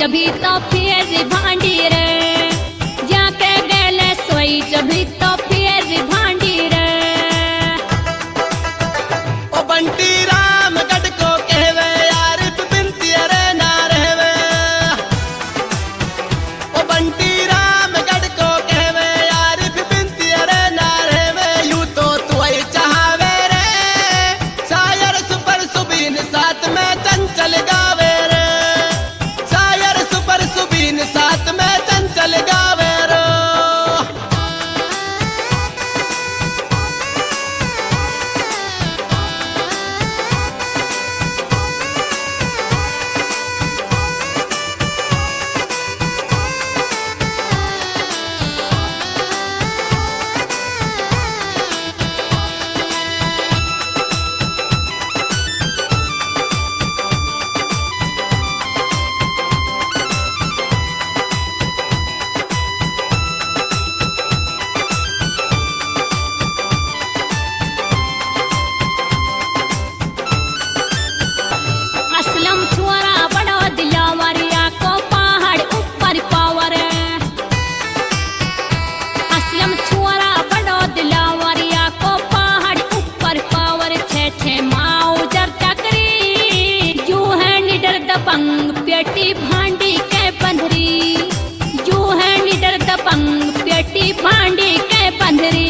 जभी तो फिर भांडी रे, जाके गेले सोई जभी तो फिर भांडी रे। ओ बंटी रामगढ़ को कहवे आरिफ बिनती रे ना रहवे। ओ बंटी रामगढ़ को कहवे आरिफ बिनती रे ना रहवे। यूं तो तू ही चाहवे रे, शायर सुपर सुबीन साथ में चंचल गावे रे। शायर सुपर सुबीन साथ में चंचल गावे रो। असलम छोरा बड़ो दिलावरिया को पहाड़ ऊपर पावर। असलम छोरा बड़ो दिलावरिया को पहाड़ ऊपर पावर। छे माउजर चकरी यू है निडर दबंग पेटी भांडी के बंधरी। यू है निडर दबंग पेटी भांडी के बंधरी।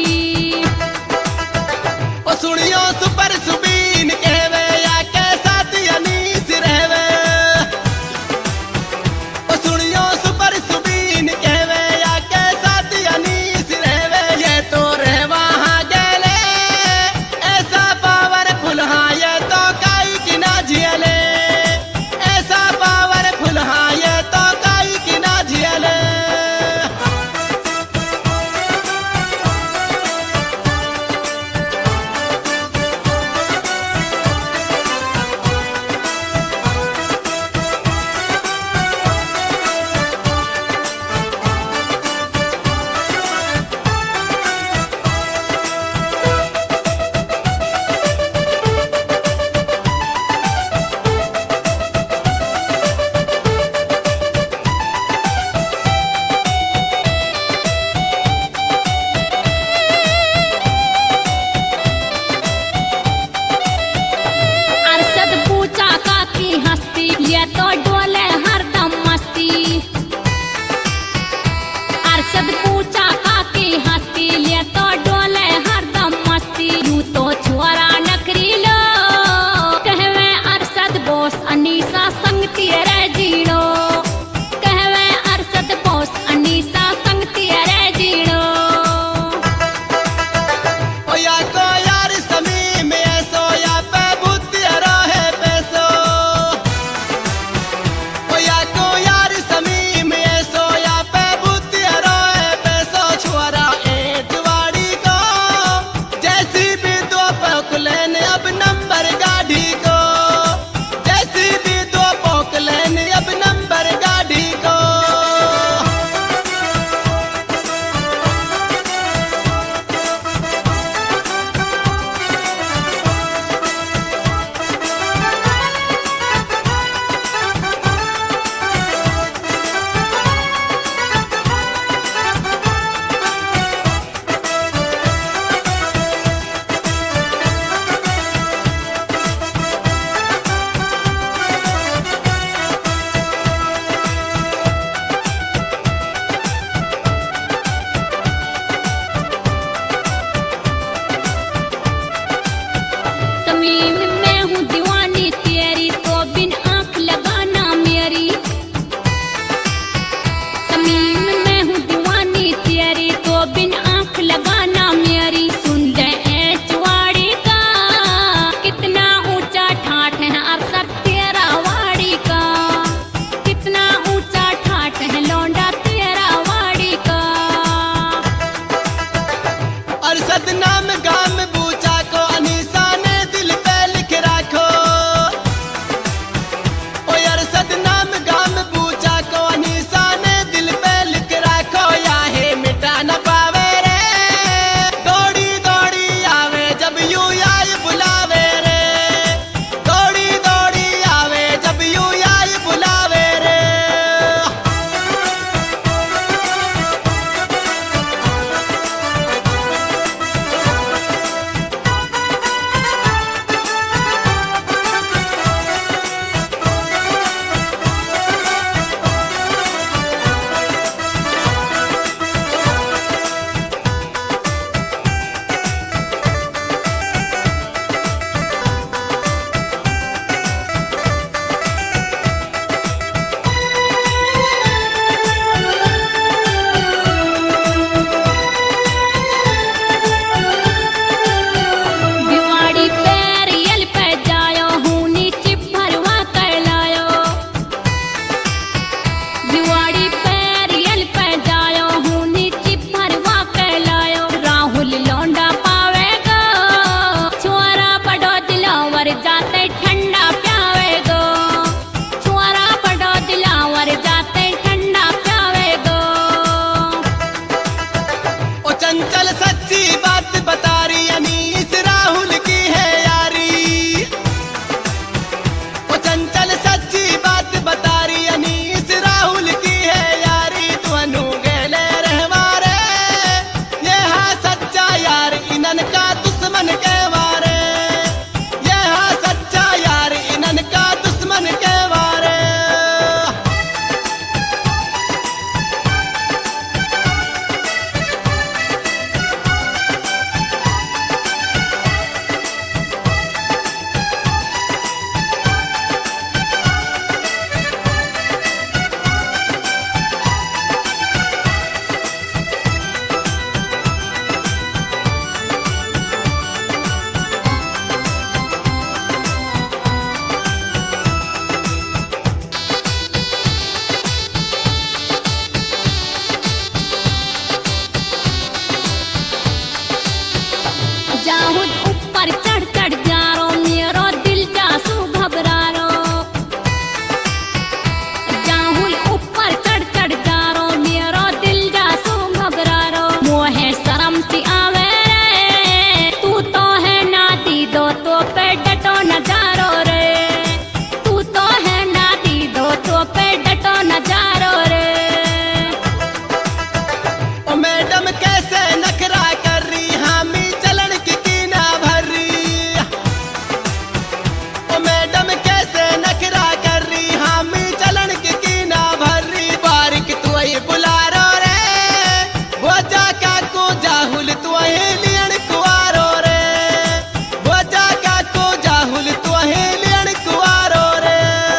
ओ सुनियो सुपर सुबीन कहवे या के साथ अनीस रहवे। ओ सुनियो सुपर सुबीन कहवे या के साथ अनीस रहवे। ये तो रहवा हाँ गेले ऐसा पावरफुल, हाँ ये तो काई की ना झेले। ऐसा पावरफुल पे डटो नजारो रे। ओ मैडम कैसे नखरा कर रही, हामी चलन की ना भर रही। ओ मैडम कैसे नखरा कर रही, हामी चलन की ना भर रही। बारिक तू ही बुला रो रे, वो जा काको जाहुल तू ही लियन कुआरो रे। वो जा काको जाहुल तू ही लियन कुआरो रे।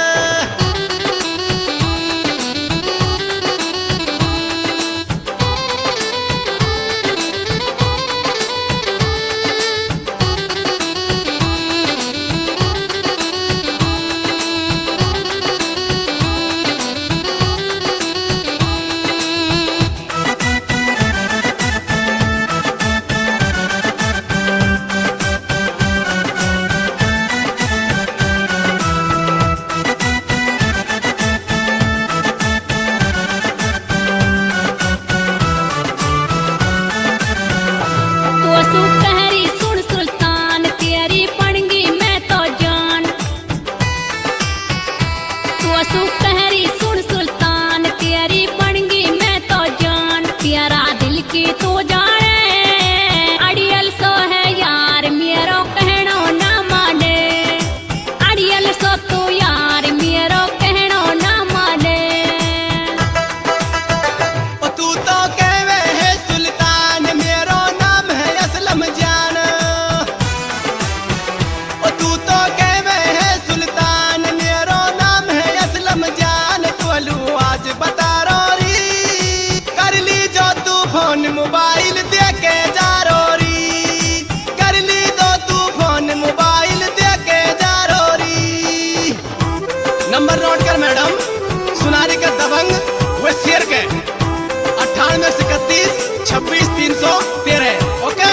तू असू कहरी सुन सुल्तान, तेरी पड़गी मैं तो जान। तू असू कहरी सुन सुल्तान, तेरी पड़गी मैं तो जान। तेरा दिल की तू जाने, अड़ियल सो है यार मेरो कहनो ना माने। अड़ियल सो तू यार मेरो कहनो ना माने। ओ तू तो कहवे है सुल्तान, मेरो नाम है असलम जान। ओ तू तो कहवे है सुल्तान, मेरो नाम है असलम जान। तू आज बता रोरी, कर ली जो तू फोन मोबाइल दे के जा रोरी। कर ली जो तू फोन मोबाइल दे के जा रोरी। नंबर नोट कर मैडम, सुनारी का दबंग वो शेर के 9831 26 313। ओके।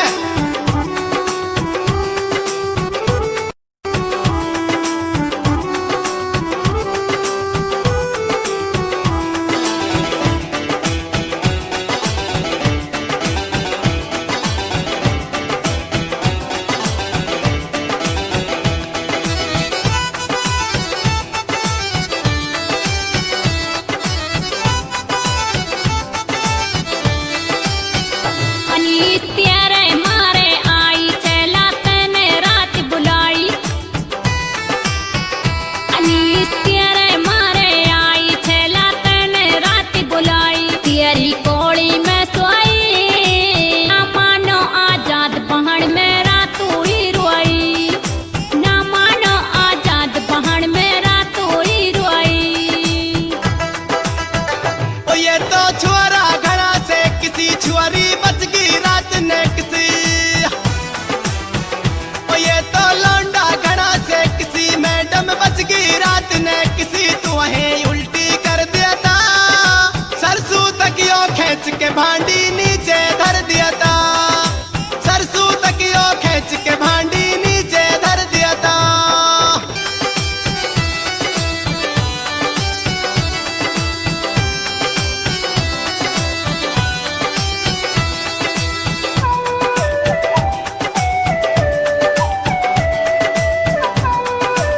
अनीस तेरे मारे आई, चला तने रात बुलाई। अनीस तेरे मारे आई, चला तने रात बुलाई। तेरी कोड़ी में सोई, ना मानो आजाद बहन मेरा तू ही रोई। ना मानो आजाद बहन मेरा तू ही रोई। ओ ये तो छुआरा घड़ा से किसी छुआरी बच गई रात ने किसी। ओ ये तो लौंडा घड़ा से किसी मैडम बच गई रात ने किसी। तू वहीं उल्टी कर देता, सरसों तकियो खींच के भांडी नीचे धर देता। सरसों तकियो खींच के भांडी नीचे धर देता।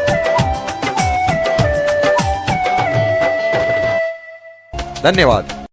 धन्यवाद।